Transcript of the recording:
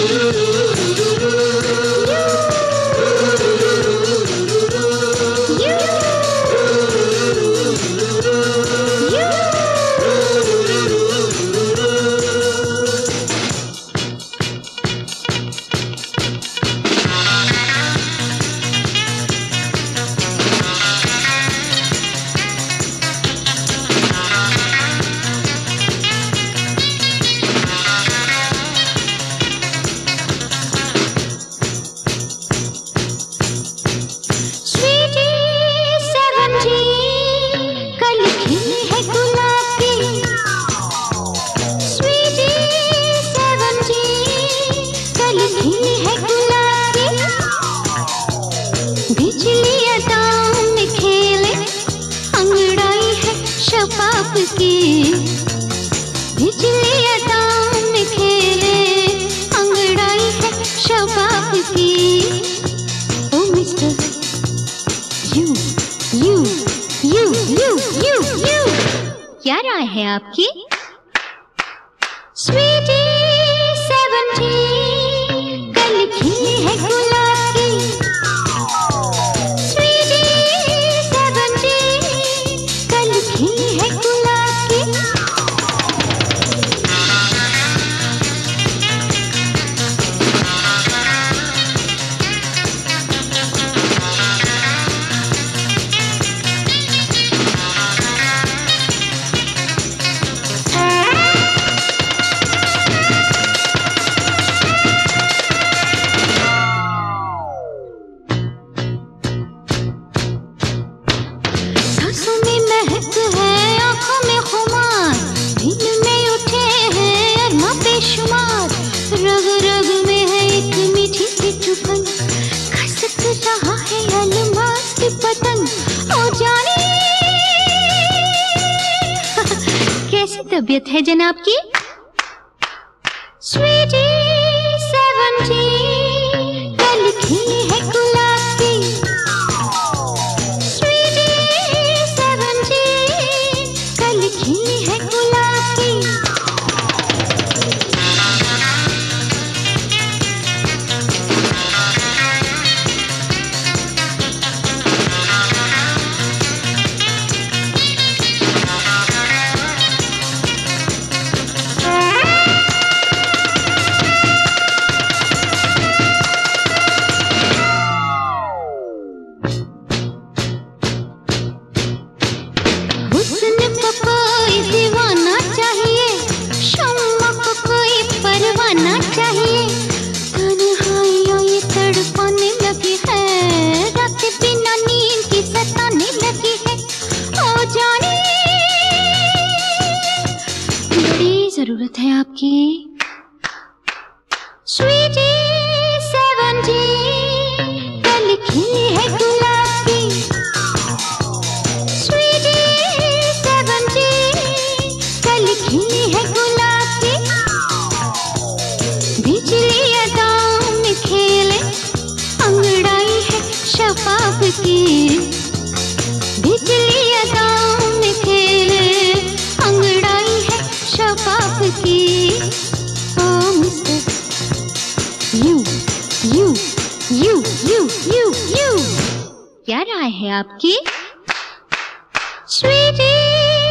क्या राय है आपकी? स्वीटी 17 कल खिली है गुलाब की। स्वीटी 17 कल खिली है गुलाब की। रग रग में है एक मीठी सी चुभन, खसक रहा है अलमास की पतंग। ओ जाने कैसी तबीयत है जनाब की? स्वीटी 17 कल खिली है गुलाब की। स्वीटी 17 कल खिली है गुलाब की। हुस्न को कोई दीवाना चाहिए, शम्मा को कोई परवाना चाहिए। तन्हाइयों ये तड़पाने लगी है, रात बिना नींद की सताने लगी है। ओ जाने बड़ी जरूरत है आपकी। स्वीटी 17 कल खिली है गुलाब की। स्वीटी 17 कल खिली है गुलाब की। बिजली अदाओं में खेले, अंगड़ाई है शबाब की। बिजली अदाओं में खेले, अंगड़ाई है शबाब की। ओ मिस्टर यू क्या राय है आपकी? स्वीटी